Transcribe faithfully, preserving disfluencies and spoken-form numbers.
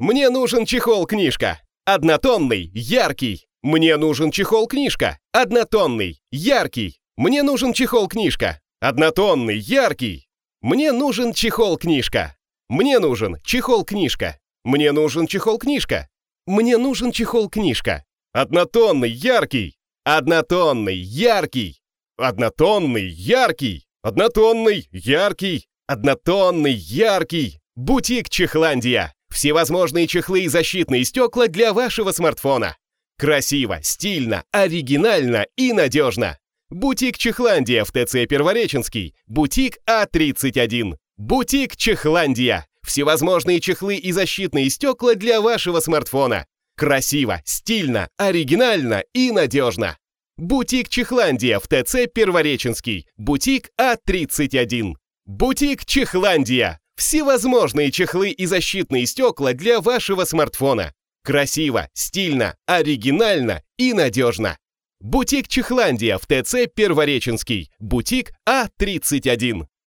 Мне нужен чехол-книжка. Однотонный, яркий. Мне нужен чехол-книжка. Однотонный, яркий. Мне нужен чехол-книжка. Однотонный, яркий. Мне нужен чехол-книжка. Мне нужен чехол-книжка. Мне нужен чехол-книжка. Мне нужен чехол-книжка. Однотонный, яркий. Однотонный, яркий. Однотонный, яркий. Однотонный, яркий. Однотонный, яркий. Бутик Чехландия. Всевозможные чехлы и защитные стекла для вашего смартфона. Красиво, стильно, оригинально и надежно. Бутик Чехландия в ТЦ Первореченский. Бутик А тридцать один. Бутик Чехландия. Всевозможные чехлы и защитные стекла для вашего смартфона. Красиво, стильно, оригинально и надежно. Бутик Чехландия в ТЦ Первореченский. Бутик А тридцать один. Бутик Чехландия. Всевозможные чехлы и защитные стекла для вашего смартфона. Красиво, стильно, оригинально и надежно. Бутик Чехландия в ТЦ Первореченский. Бутик А тридцать один.